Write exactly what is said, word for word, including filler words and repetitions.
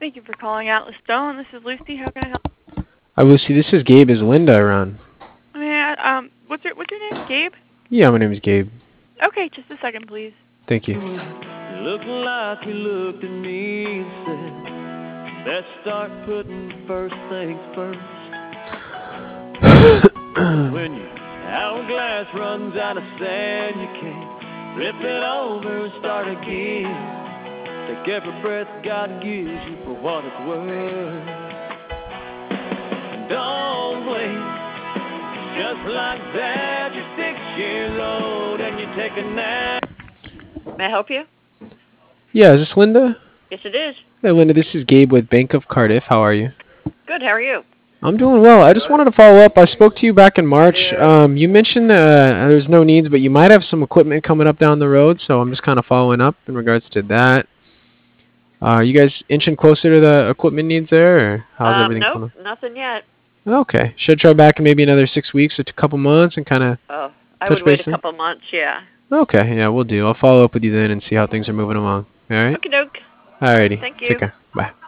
Thank you for calling Atlas Stone. This is Lucy. How can I help? Hi, Lucy. This is Gabe. Is Linda around? I mean, I- um, what's your what's your name? Gabe? Yeah, my name is Gabe. Okay, just a second, please. Thank you. Looked like he looked at me and said, let's start putting first things first. When your hourglass runs out of sand, you can't flip it over and start again. Take every breath God gives you for what it's worth. Don't blink, just like that, you're six years old and you take a nap. May I help you? Yeah, is this Linda? Yes, it is. Hey, Linda. This is Gabe with Bank of Cardiff. How are you? Good, how are you? I'm doing well. I just wanted to follow up. I spoke to you back in March. Um, you mentioned uh, there's no needs, but you might have some equipment coming up down the road, so I'm just kind of following up in regards to that. Uh, are you guys inching closer to the equipment needs there, or how's Um, everything nope, going? nothing yet. Okay. Should I try back in maybe another six weeks or a couple months and kind of Oh, I touch would wait a base then? couple months, yeah. Okay, yeah, we'll do. I'll follow up with you then and see how things are moving along. All right? Okie doke. Alrighty. Thank Take you. care. Bye.